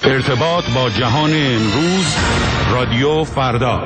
ارتباط با جهان امروز، رادیو فردا.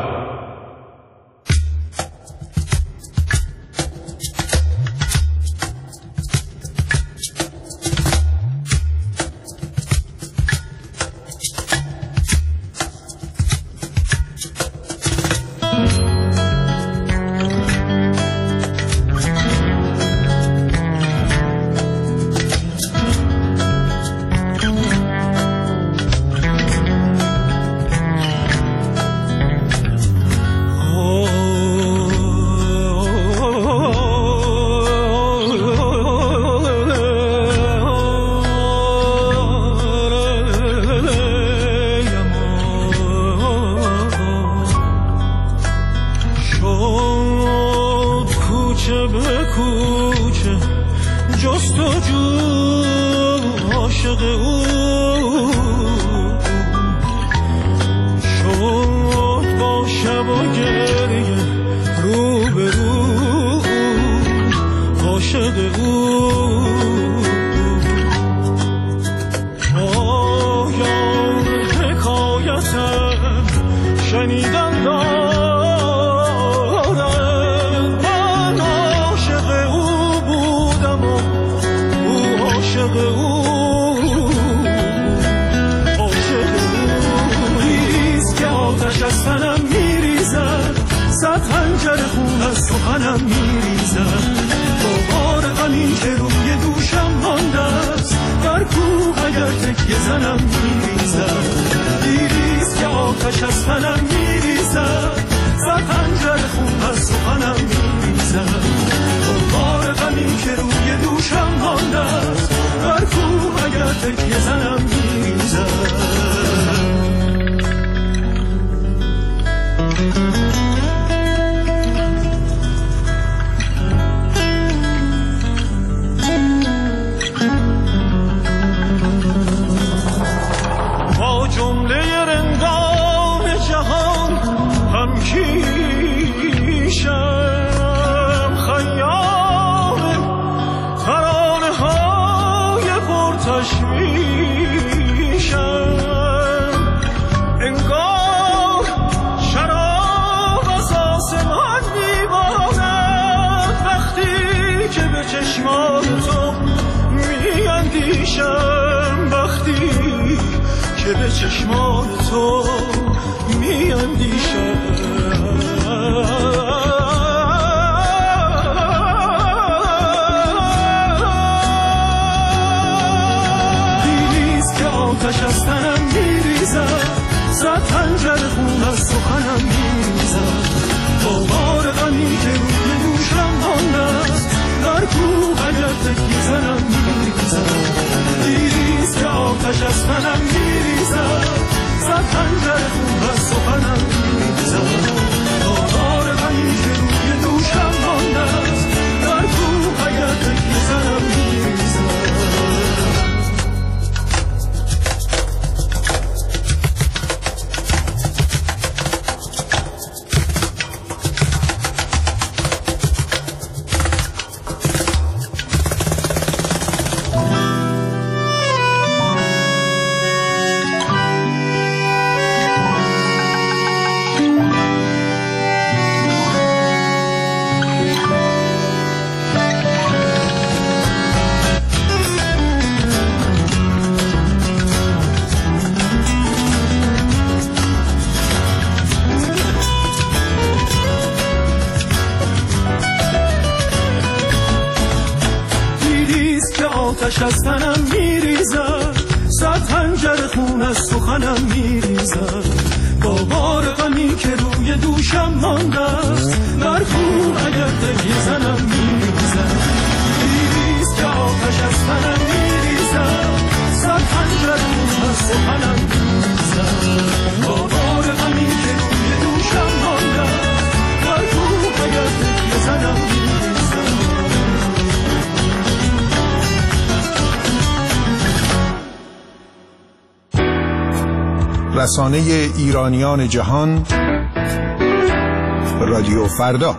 آتش از تنم میریزد، صد خنجر خون از سخنم میریزد، با بار غمی که روی دوشم مانده است، بر خون اگر تکیه زنم میریزد. دیریست که آتش از تنم میریزد، صد خنجر خون از سخنم میریزد، با بار غمی که روی دوشم مانده است، بر خون اگر تکیه زنم میریزد. رسانه ایرانیان جهان، رادیو فردا.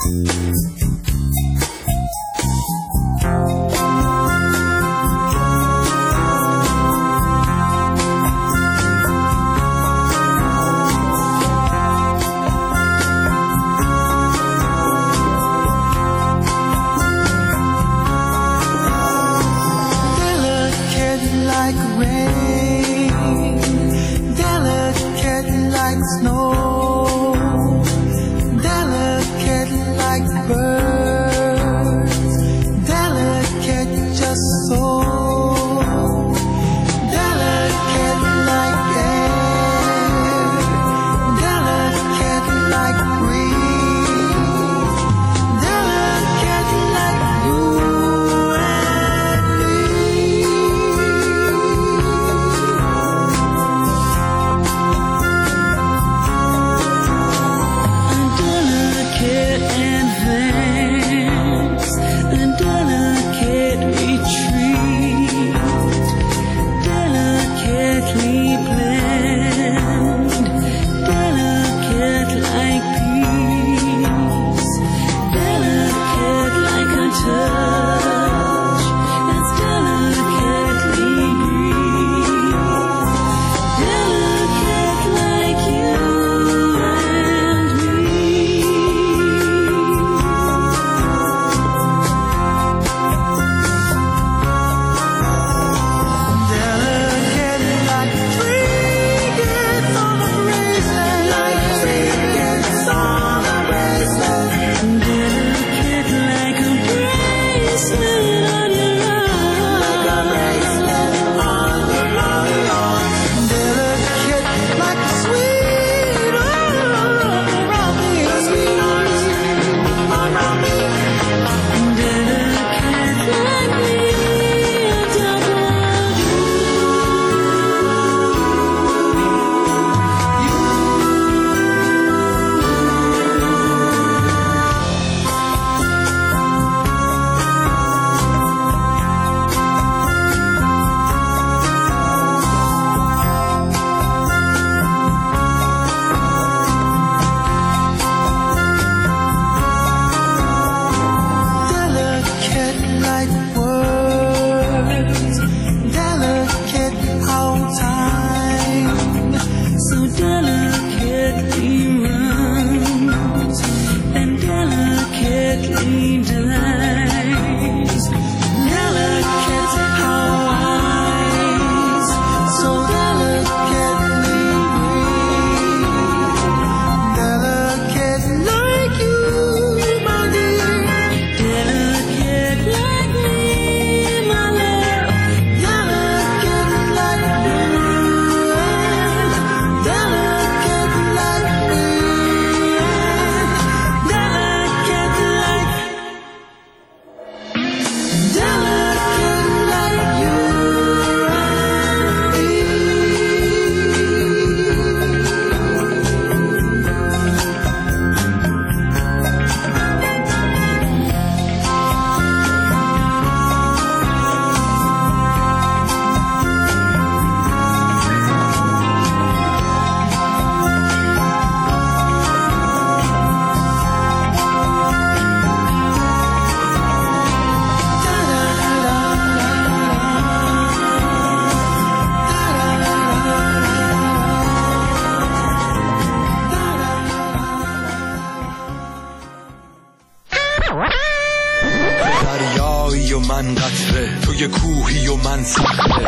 دریایی و من قطره، توی کوهی و من صخره.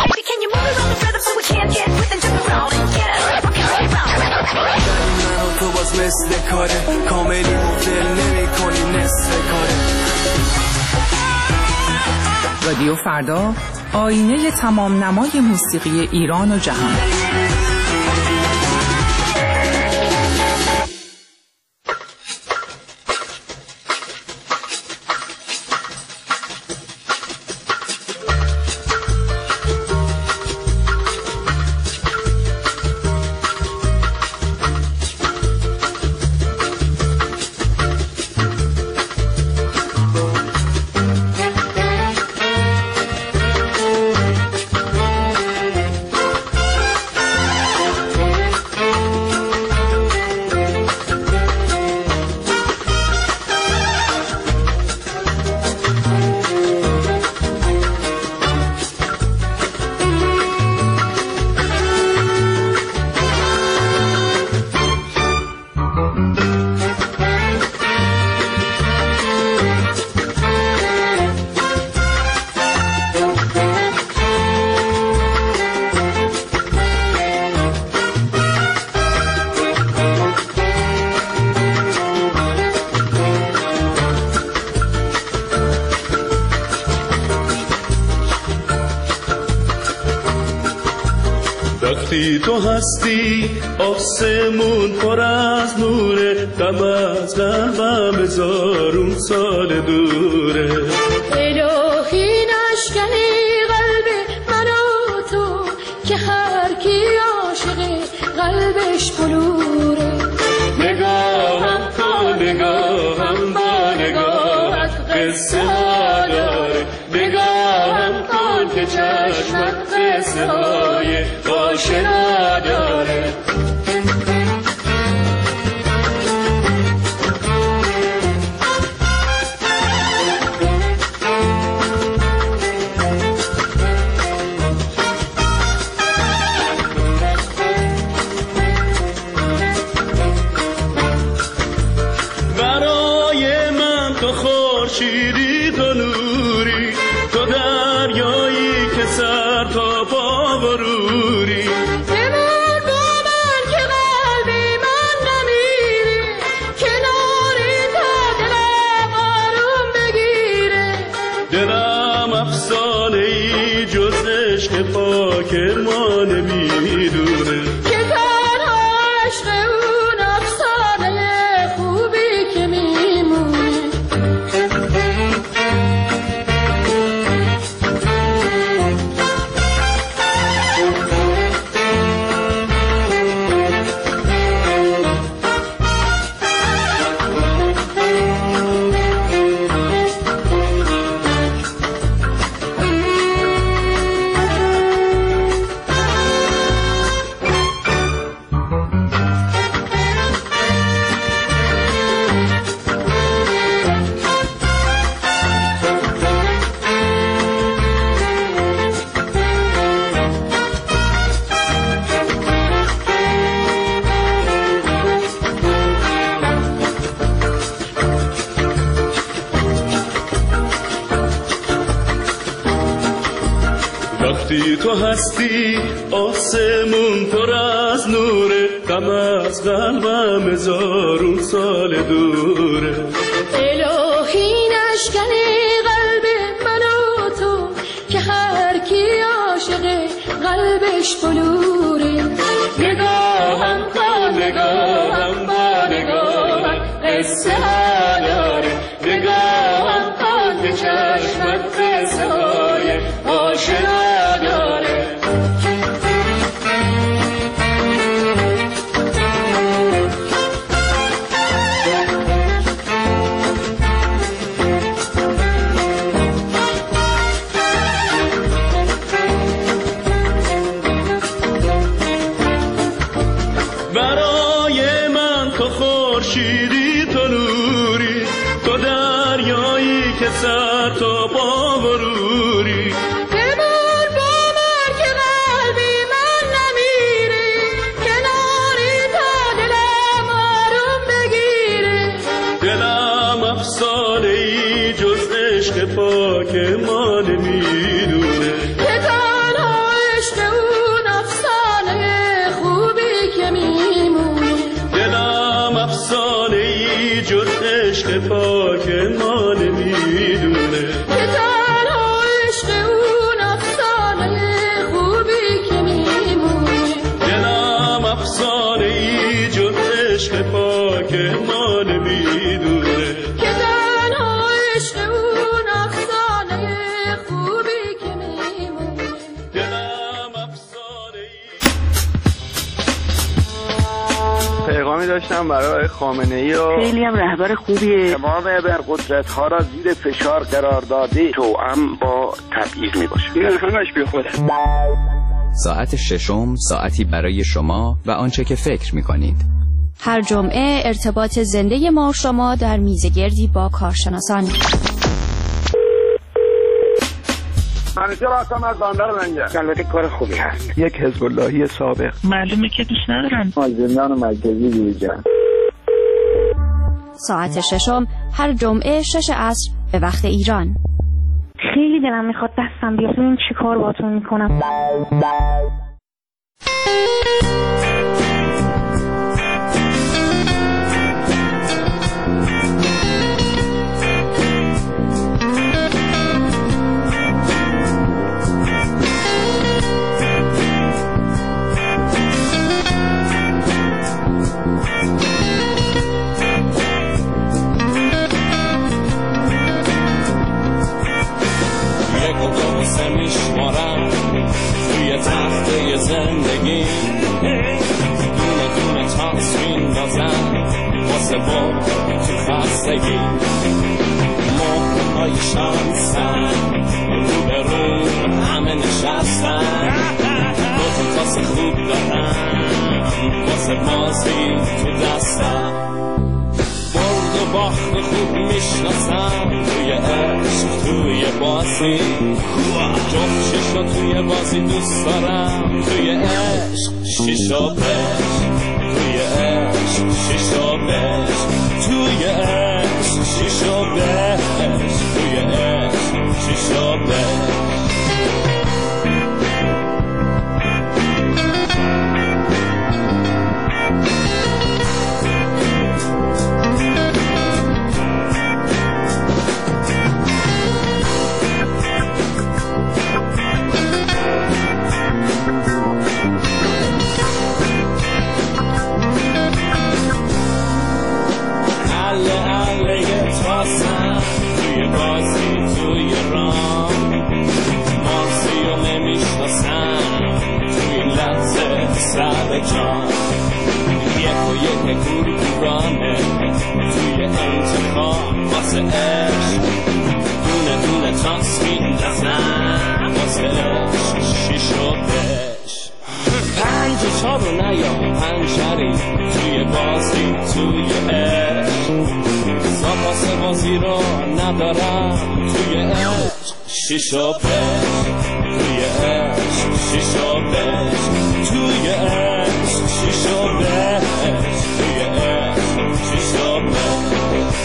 من و تو باز مثل کاره، کاملی مفدل نمی کنی نصف کاره. رادیو فردا، آینه تمام نمای موسیقی ایران و جهان. وقتی تو هستی آسمون پر از نوره، غم از قلبم هزارون سال دوره. الهی نشکنی قلب من و تو که هر کی عاشقه قلبش بلوره. نگاهم تو نگاهم با نگاهت قصه ها داره، نگاهم کن که چشمت قصه های آشنا داره. برای من تو خورشیدی، تو نوری، تو دریایی که سر تا پا بروری. بمون با من که قلبی من نمیره، کناری تا دلم آروم بگیره. دلم افسانه ای جز عشق پاک ما نمیدونه، که تنها عشق اون افسانه خوبی که میمونه. وقتی تو هستی آسمون پر از نوره، غم از قلبم هزارون سال دوره. الهی نشکنی قلب من و تو که هر کی عاشقه قلبش بلوره. نگاهم کن نگاهم با نگاهت قصه ها داره، نگاهم کن که چشمت قصه های آشنا داره. برای من تو خورشیدی، تو نوری، تو دریایی که سر تا پا بروری. بمون با من که قلبی من نمیره، کناری تا دلم آروم بگیره. دلم افسانه ای جز عشق پاک ما نمیدونه، که تنها عشق اون افسانه خوبی که میمونه. دلم افسانه ای جز عشق پاک ما نمیدونه، که تنها عشق اون افسانه خوبی که میمونه. دلم افسانه ای جز عشق پاک ما نمیدونه، که تنها عشق اون افسانه خوبی که میمونه. دلم افسانه ای. پیغامی داشتم برای خامنه‌ای و خیلی هم رهبر خوبیه. تمام ابرقدرت‌ها را زیر فشار قرار داده، توأم با تبعیض میباشه. این همش بی خوده. ساعت ششم، ساعتی برای شما و آنچه که فکر می‌کنید. هر جمعه ارتباط زنده ما و شما در میزگردی با کارشناسان. همیشه راستم از بندر منجه. البته کار خوبی هست. یک حزب اللهی سابق. معلومه که دوست ندارن. زندان مرکزی بیرجان. ساعت ششم هر جمعه 6 عصر به وقت ایران. خیلی دلم میخواد دستم بیاد ببین چی کار باهاتون میکنم. زندگی مهرهای شانسن رو به رو همه نشستن دوتا تاس خوب دارم واسه بازی تو دستم برد و باخت خوب میشناسم توی عشق توی بازی جفت شش توی بازی دوست دارم توی عشق شیش و بش توی عشق شیش و بش توی عشق شیش و بش توی عشق شیش و بش توی بازی توی رام مارسیو نمیشناسم توی لحظه سر جان یک و یک گروگانه توی انتخاب واسه عشق دونه دونه تاس میندازم واسه عشق شیش و بش پنج و چار و نیا پنجری توی بازی توی عشق ساپاس بازی رو ندارم توی عشق شیش و بش توی عشق شیش و بش توی عشق شیش و بش توی عشق شیش و بش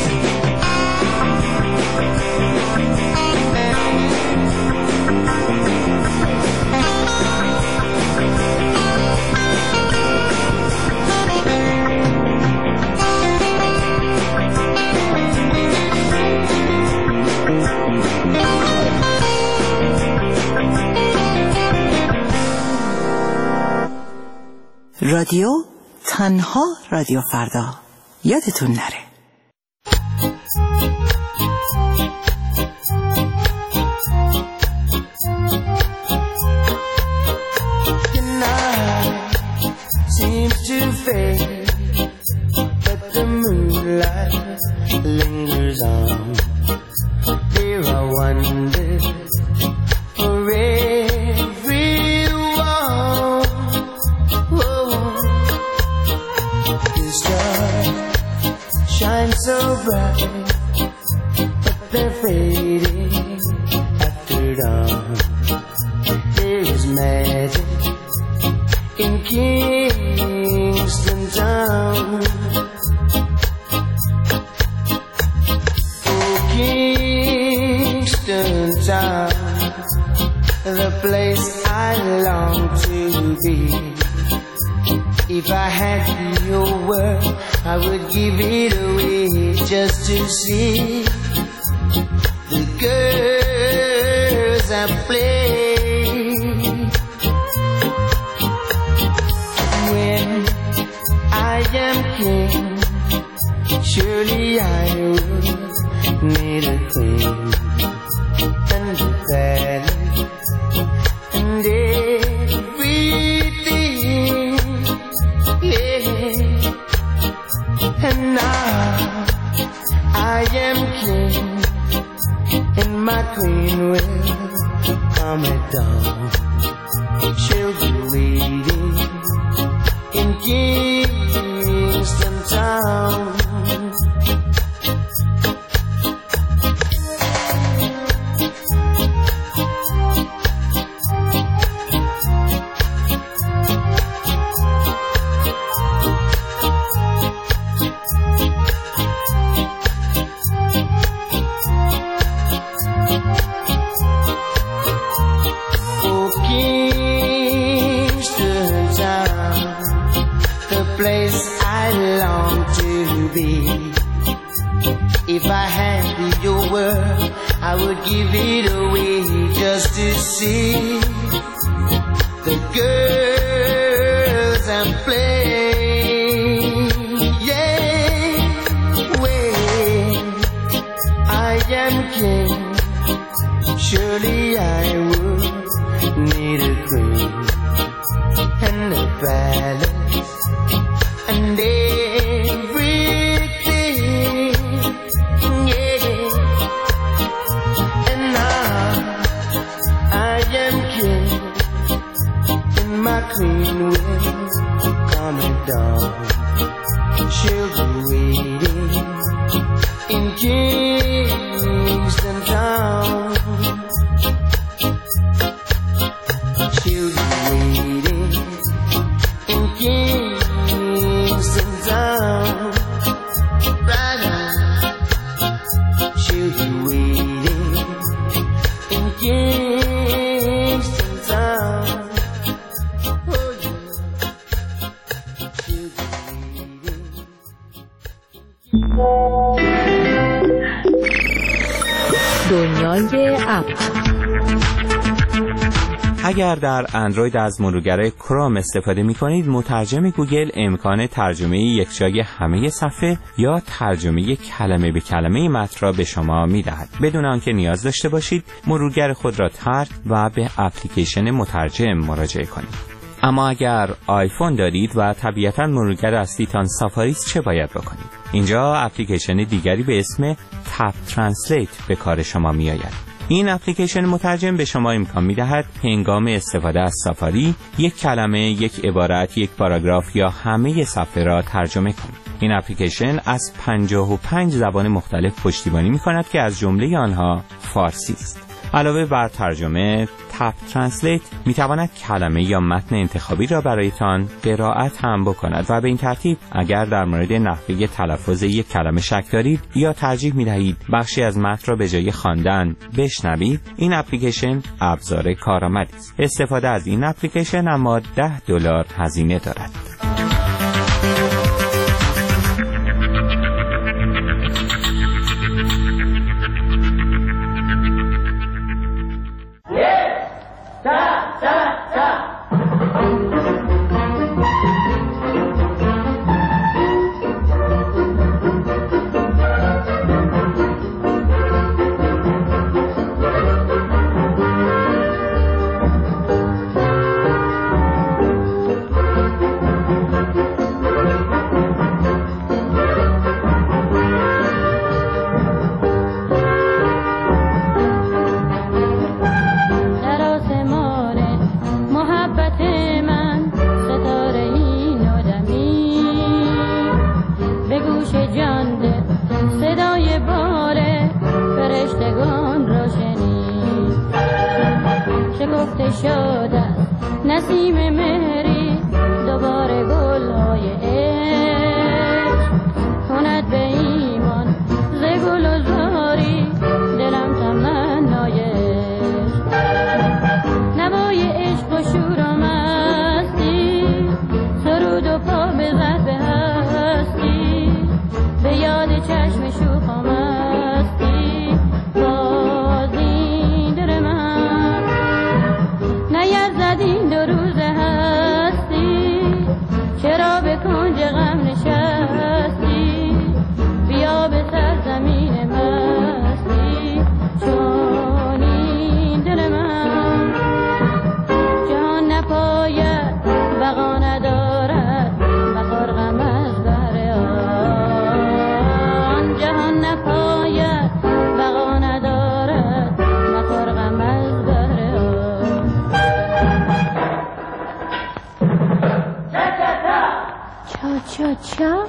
رادیو تنها رادیو فردا یادتون نره. The night seems to fade, but the moonlight lingers on. There are wonders for everyone. Shine so bright, but they're fading after dawn. There is magic in Kingston town. Oh, Kingston town, the place I long to be. If I had your word, I would give it away just to see the girls I play. When I am king, surely I will need a queen and a palace and everything. Yeah. And now I am king, and my queen will come at dawn. She'll be waiting in Kingston town. Place I long to be. If I had your word, I would give it away just to see the girls I'm playing. Yeah, when I am king, surely I would need a queen and a palace and everything. دنیای اپ. اگر در اندروید از مرورگر کروم استفاده می کنید، مترجم گوگل امکان ترجمه یکجای همه صفحه یا ترجمه کلمه به کلمه متن را به شما می دهد بدون آنکه نیاز داشته باشید مرورگر خود را ترک و به اپلیکیشن مترجم مراجعه کنید. اما اگر آیفون دارید و طبیعتاً مرورگر اصلیتان سافاریست، چه باید بکنید؟ اینجا اپلیکیشن دیگری به اسم تپ ترنسلیت به کار شما می آید. این اپلیکیشن مترجم به شما امکان می‌دهد هنگام استفاده از سافاری یک کلمه، یک عبارت، یک پاراگراف یا همه صفحه را ترجمه کنید. این اپلیکیشن از 55 زبان مختلف پشتیبانی می‌کند که از جمله آنها فارسی است. علاوه بر ترجمه، تپ ترنسلیت می‌تواند کلمه یا متن انتخابی را برایتان قرائت هم بکند و به این ترتیب اگر در مورد نحوه تلفظ یک کلمه شک دارید یا ترجیح می‌دهید بخشی از متن را به جای خواندن بشنوید، این اپلیکیشن ابزار کارآمدی است. استفاده از این اپلیکیشن اما $10 هزینه دارد. نسیم مهری دوباره گل‌های عشق کند به ایمان ز گل و زاری دلم تمنای عشق نوای عشق و شور و مستی سرود و پا بزد به هستی به یاد چشم شوخ و مستی بازی در من نیرزد این دو روز هستی چرا به کنج غم نشستی بیا به سرزمین مستی چون این دل من جهان نپاید بقا ندارد بخور غم از بهر آن جهان نپاید بقا ندارد بخور غم از بهر آن چا چا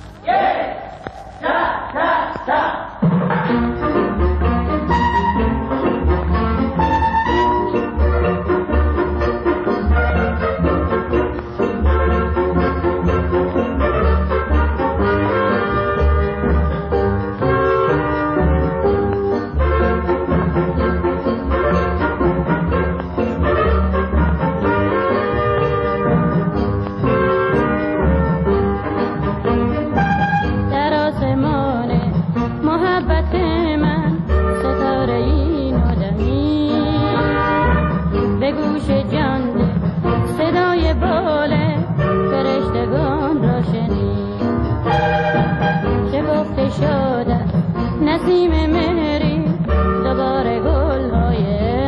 نسیم مهری دوباره گل‌های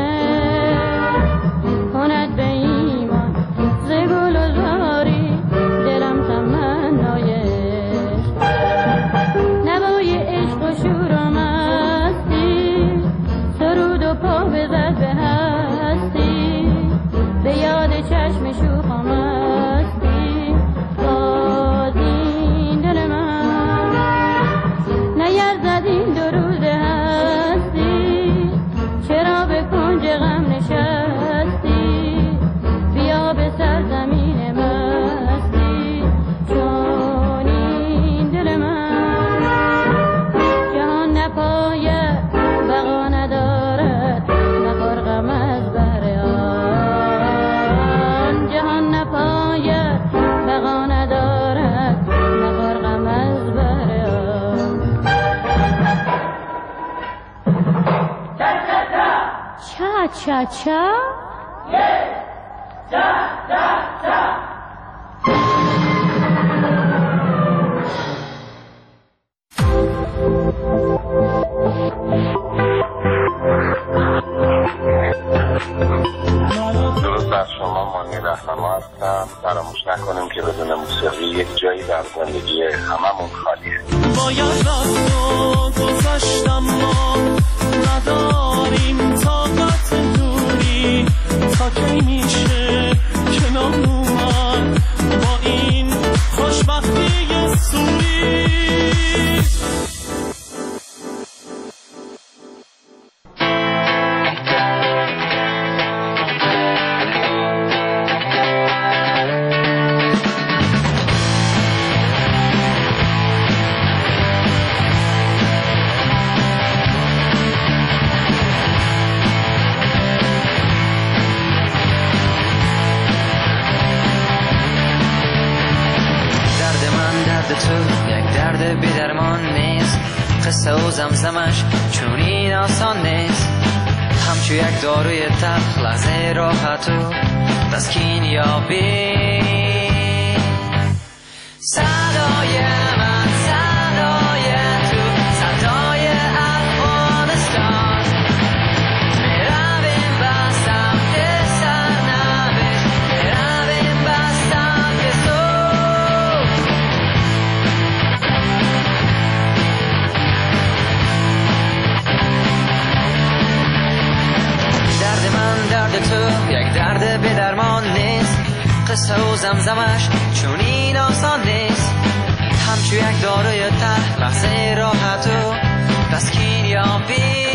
کند به ایمان ز گل و زاری دلم تمنای عشق نوای عشق و شور و مستی سرود و پا بزد به هستی به یاد چشم شوخ و مستی باز این دل من نیرزد این دو روز چا چا درست از شما مانی رهنما هستم. فراموش نکنیم که بدون موسیقی یک جایی در زندگی هممون خالیه. باید رفت و گذشتم ما نداریم طاقت دوری تا کی میشه کنار اومد با این خوشبختی سوری. قصه و زمزمش چون این آسان نیست، همچو یک داروی تلخ لحظه راحت و تسکین یابی. صدای من صدای تو صدای افغانستان، میرویم به سمت سرنوشت، میرویم به سمت صبح. درد من درد تو یک درد به درمان نیست، قصه و زمزمش چون این آسان نیست، همچو یک داروی ته لحظه راحت و تسکین یابی.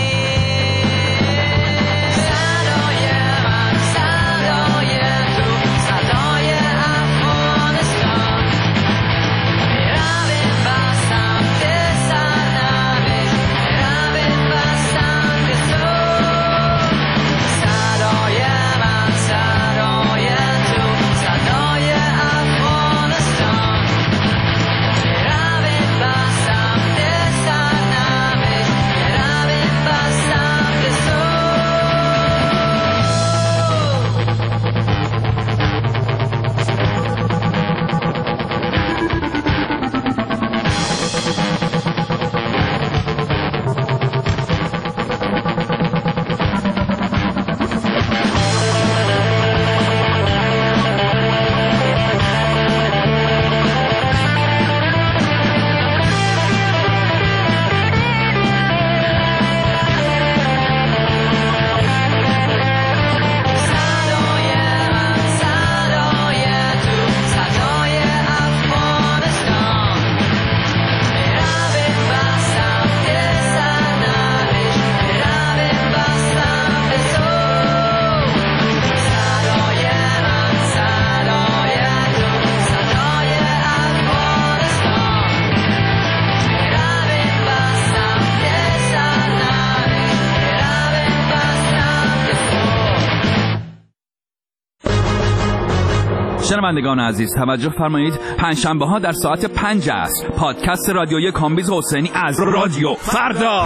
شنوندگان عزیز توجه فرمایید، پنجشنبه ها در ساعت 5 عصر پادکست رادیویی کامبیز حسینی از رادیو فردا.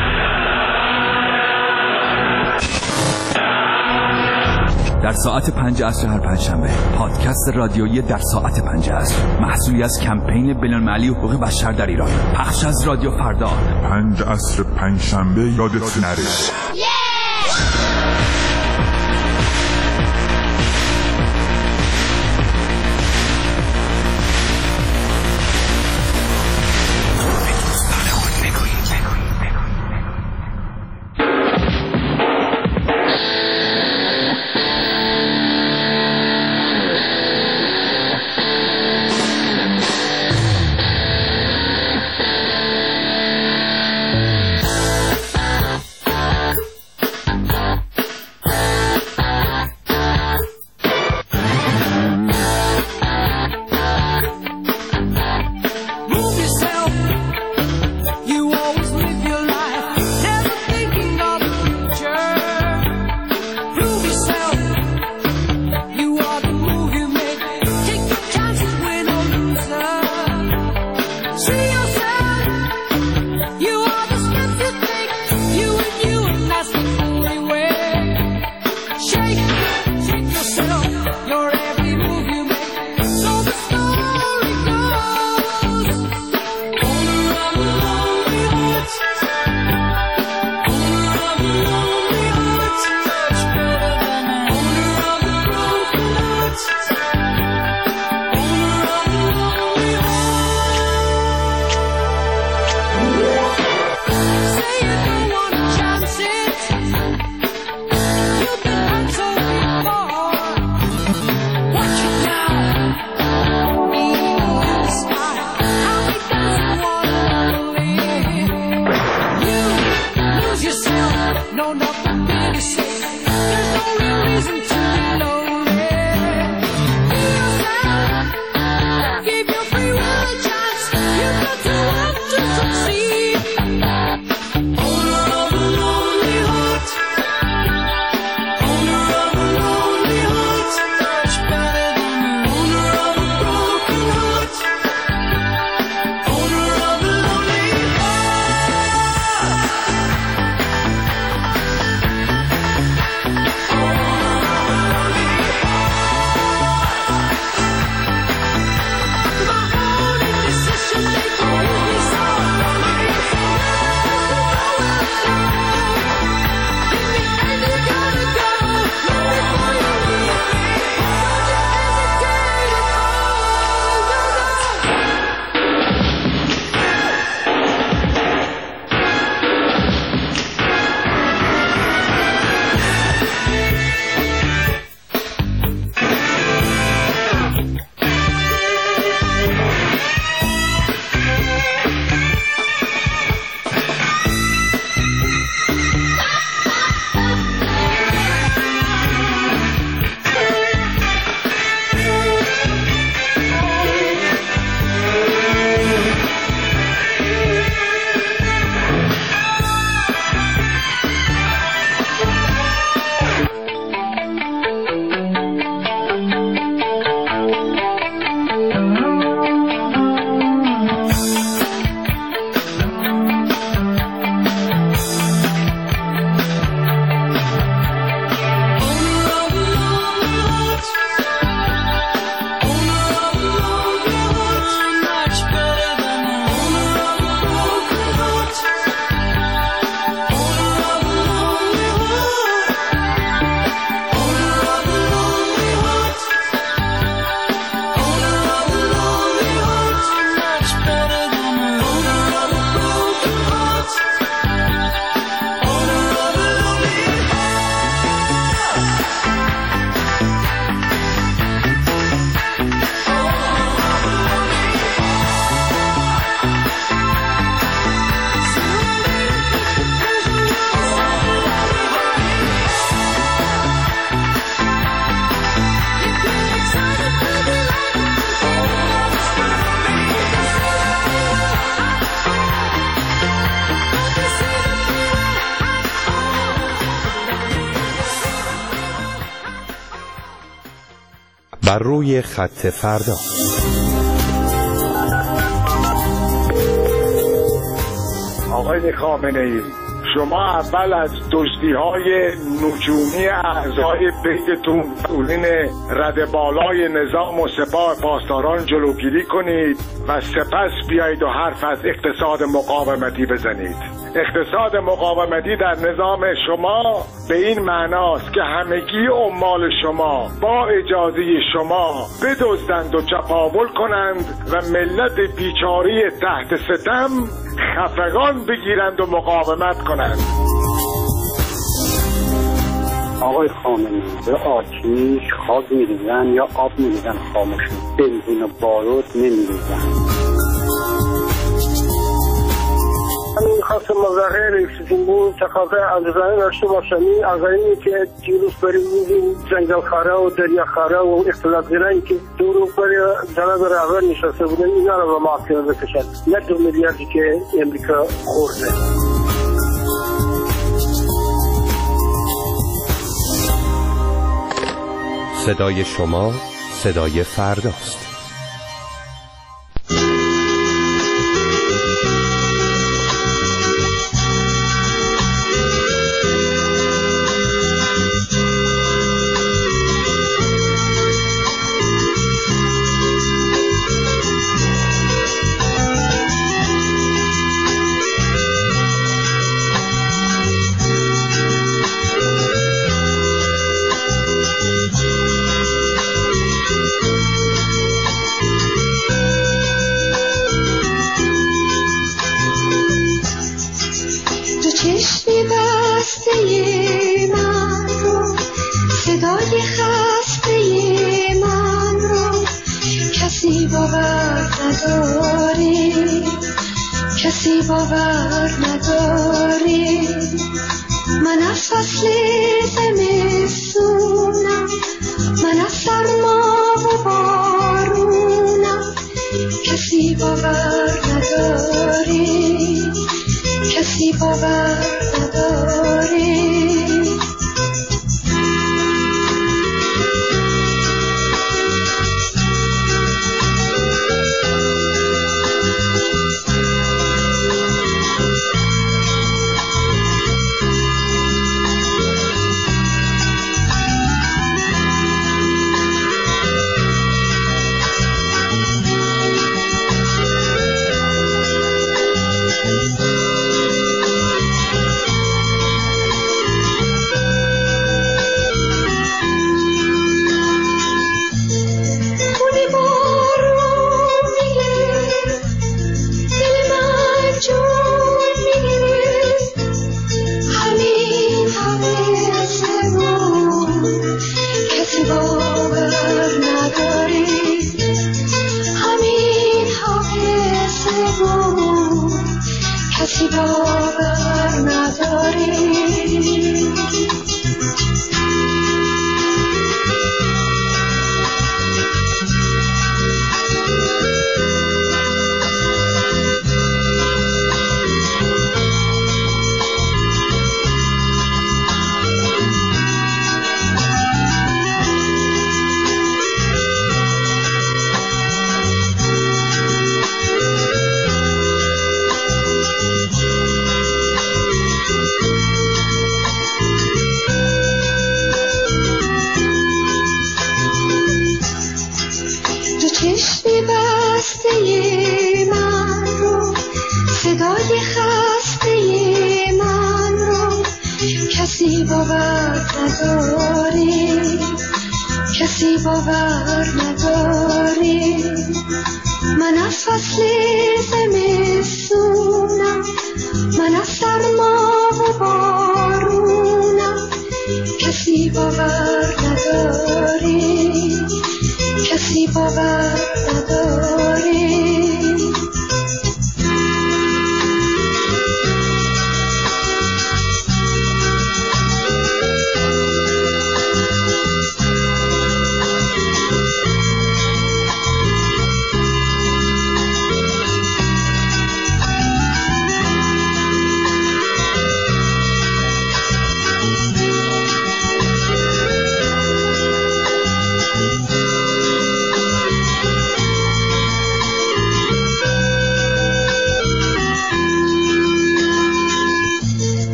در ساعت 5 عصر هر پنجشنبه پادکست رادیویی در ساعت 5 عصر، محصولی از کمپین بین‌المللی حقوق بشر در ایران، پخش از رادیو فردا. 5 عصر پنجشنبه یادتون نره. بر روی خط فردا. آقای خامنه‌ای، شما اول از دزدی‌های نجومی اعضای بیتتون مسئولین رده بالای نظام و سپاه پاسداران جلوگیری کنید و سپس بیایید و حرف از اقتصاد مقاومتی بزنید. اقتصاد مقاومتی در نظام شما به این معناست که همگی عمال شما با اجازه شما بدزدند و چپاول کنند و ملت بیچاری تحت ستم خفقان بگیرند و مقاومت کنند. آقای خامنه‌ای، به آتیش خاک می‌ریزن یا آب می‌ریزن خاموشی، بنزین و بارود نمی‌ریزن. من می‌خواستم مظاهره اکسیژن بود تقاضای عزیزانه داشته باشم. این عزیزانی که دیروز برای می‌دیم جنگلخواره و دریاخواره و اختلاطگرایی که دور برای جناب رهبر نشسته بودن اینا رو به محاکمه بکشن، نه 2 میلیاردی که امریکا خورده. صدای شما صدای فرداست.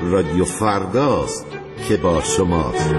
رادیو فرداست که با شماست.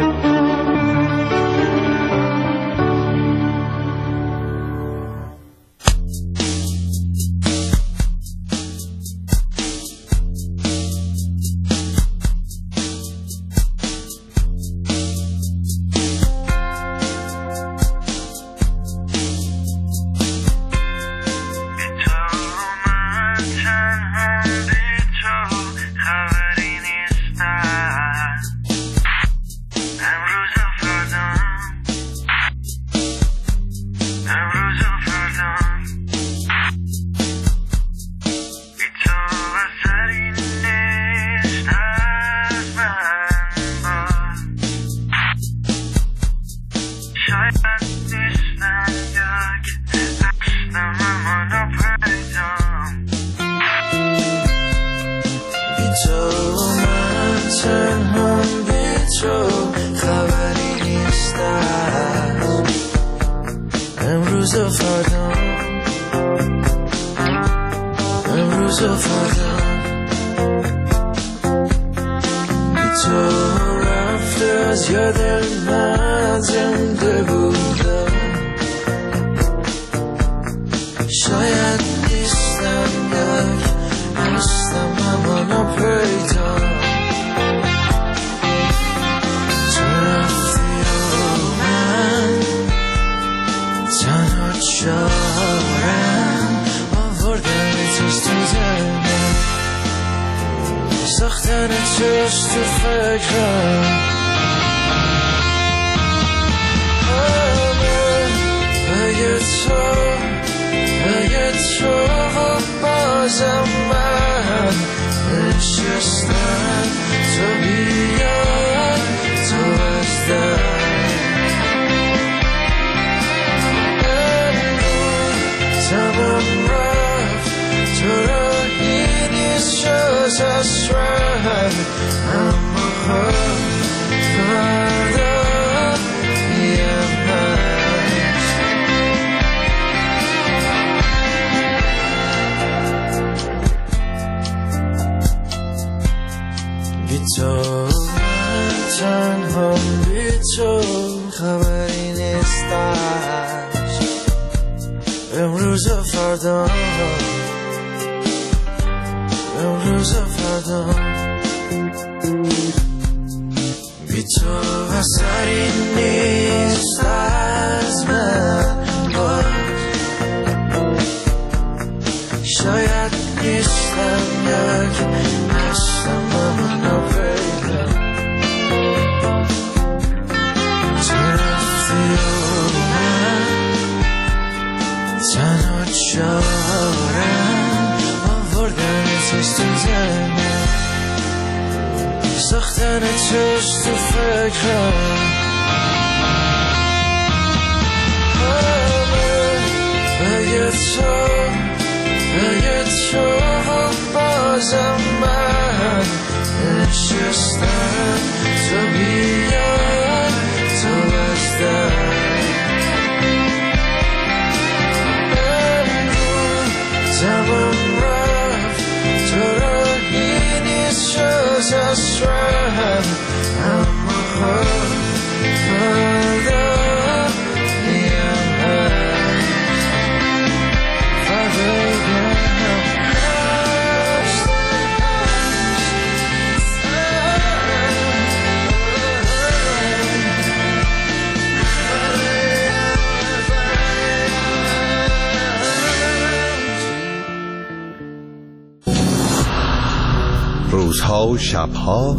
روزها و شبها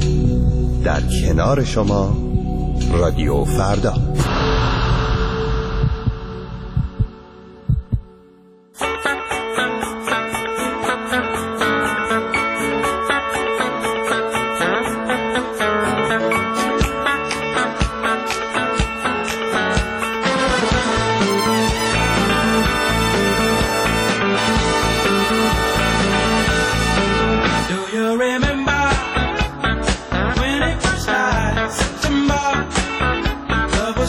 در کنار شما رادیو فردا. When it first started, September, love was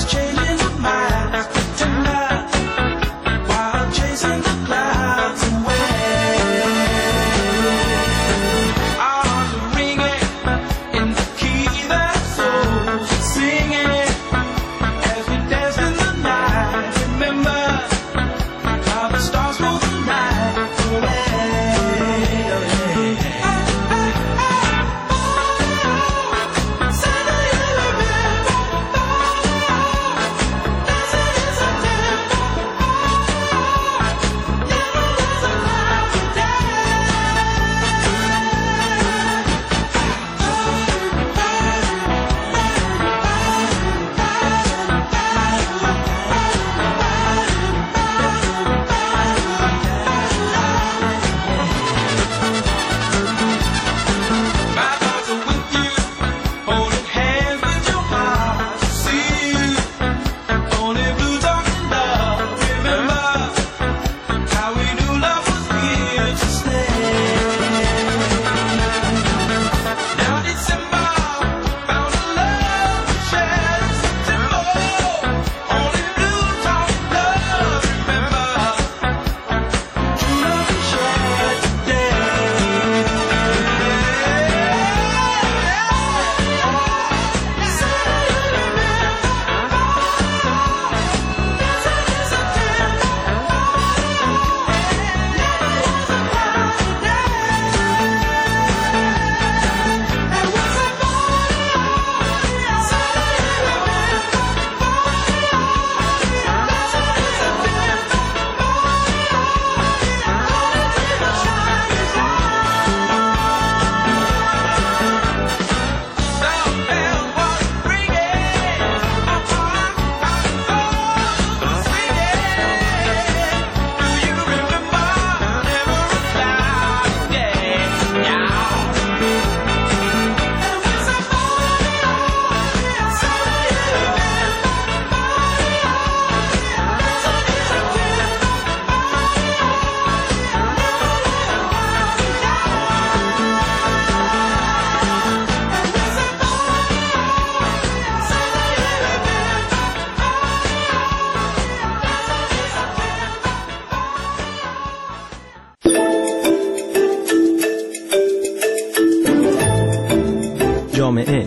جامعه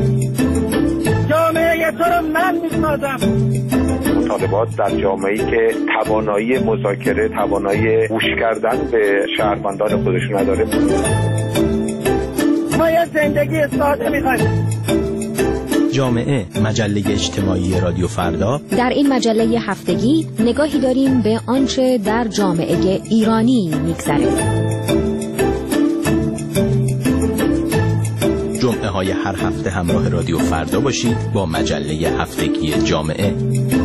تو رو من می‌سازم. مطالبات در جامعه‌ای که توانایی مذاکره، توانایی گوش کردن به شهروندان خودشون نداره. ما یه زندگی ساده می‌خوایم. جامعه، مجله اجتماعی رادیو فردا. در این مجله هفتگی نگاهی داریم به آنچه در جامعه ایرانی می‌گذره. جمعه های هر هفته همراه رادیو فردا باشید با مجله هفتگی جامعه.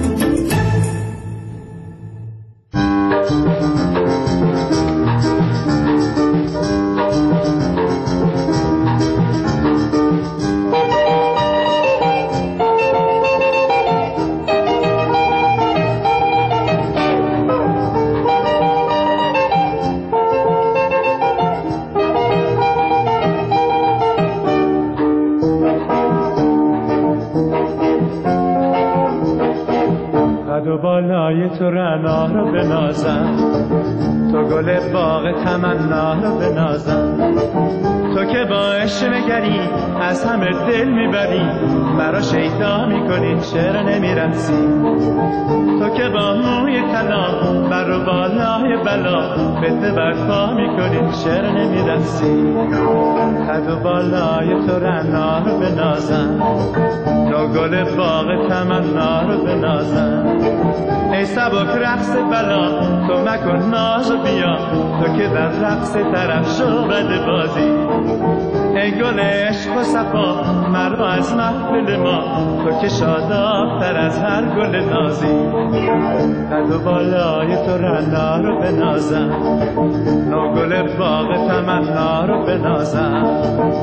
بالای تو رعنا رو بنازم، تو گل باغ تمنا رو بنازم، تو که با عشق نگری از همه دل میبری، مرا شیدا میکنی چرا نمیرسی، تو که با موی طلا بر و بالای بلا فتنه برپا میکنی چرا نمیرسی، قد و بالای تو رعنا رو بنازم، تو گل باغ تمنا رو بنازم، ای سبک رقص بلا تو مکن ناز و بیا، تو که در رقص طرف شو بد بازی، ای گل عشق و صفا مرا از محفل ما، تو که شاداب‌تر از هر گل نازی، قد و بالای تو رعنا رو بنازم، نو گل باغ تمنا رو بنازم.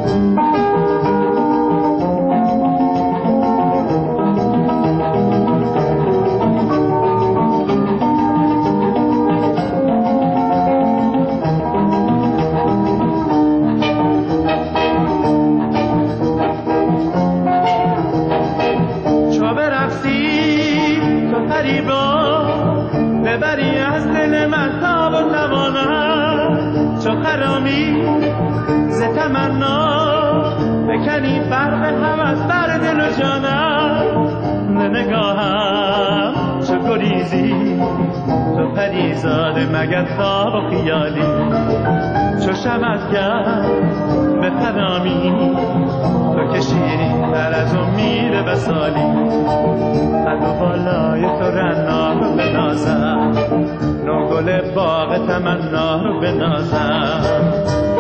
ببری از دل من تاب و توانم، چو خرامی ز تمنا بکنی فرق هوس بر دل و جانم، نگاهم چو گریزی تو پریزاده مگر خواب و خیالی، چو شمعگر به خرامی تو که شیرین تر از امید وصالی، قد و بالای تو رعنا رو بنازم، نو گل باغ تمنا رو بنازم.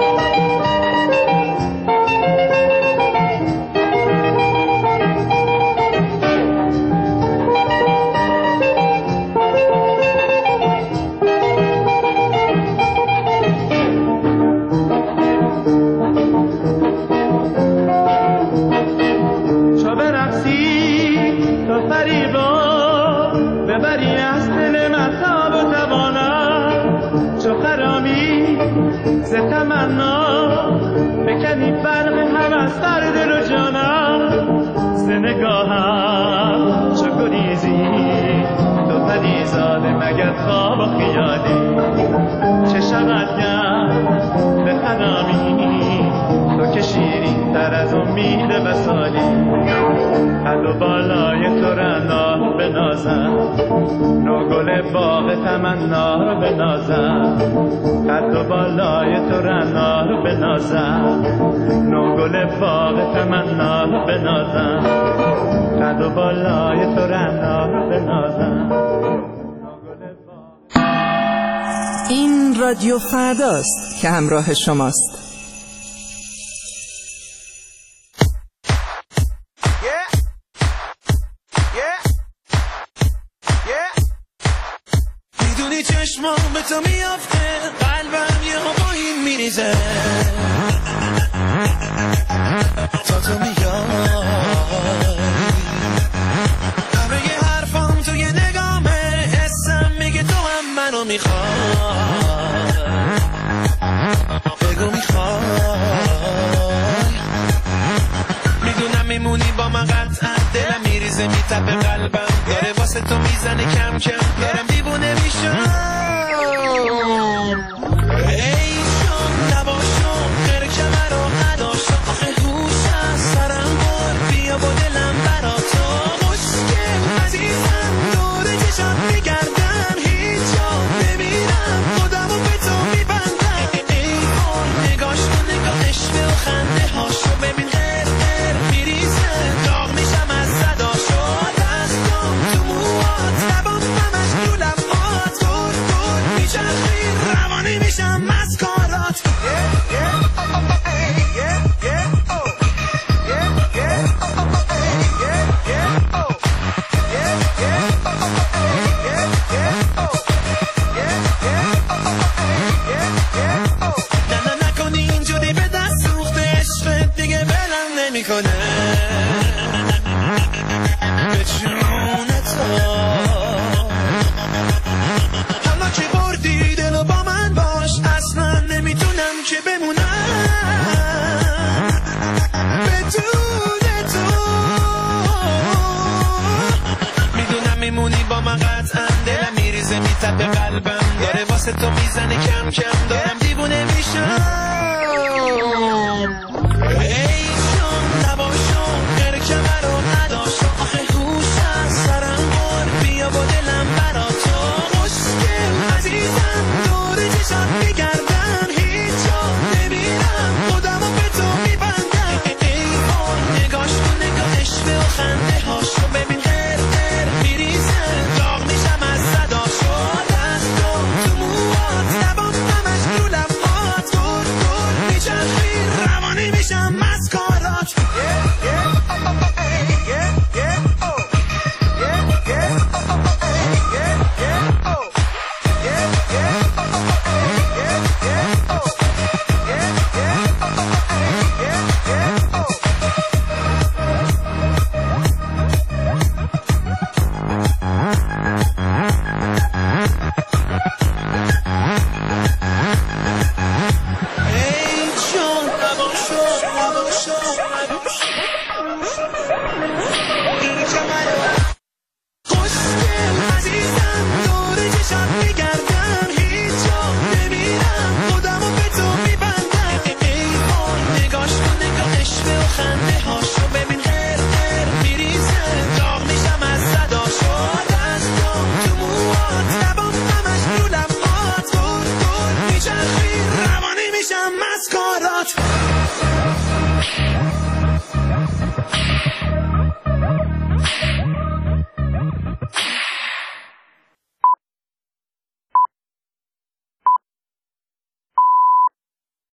ببری از دل من تاب و توانم، چو خرامی ز تمنا بکنی فرق هوس بر دل و جانم، ز نگاهم چو گریزی تو پریزاده مگر خواب و خیالی، چه شود گر به خرامی تو که شیرین تر از امید وصالی، قد و بالای تو رعنا بنازم، نو گل باغ تمنا رو بنازم، قد و بالای تو رعنا رو بنازم، نو گل باغ تمنا رو بنازم، قد و بالای تو رعنا رو بنازم. این رادیو فرداست که همراه شماست. چشمام به تو میافته، قلبم یه با این میریزه، تا تو میای همه یه حرفام تو یه نگامه، حسم میگه تو هم منو میخوای، بگو میخوای، میدونم میمونی با من قطعا، دلم میریزه میتپه قلبم داره واسه تو میزنه کم کم، دارم دیوونه میشم. ای شام نباشم غیر کمر و نداشتم، آخه هوش از همیشه بمونم بدون تو. میدونم میمونی با من قطعا، دلم میریزه میتپه قلبم داره واسه تو میزنه کم کم، دارم دیوونه میشم. ای جان نباشم غیر کمر رو نداشتم، آخه هوش از سرم بر بیا با دلم برا تو. خوشگل عزیزم دور چشم میگردم، هیچ جا نمیرم خودمو به تو میبندم. ای وای نگاش کن نگاهش به خنده هاشو ببین هر هر میریزه، داغ میشم از صداشو. دستو تو موهات لبام همش رو لبات، گل گل میچرخی روانی میشم مسکارات. مسکارات.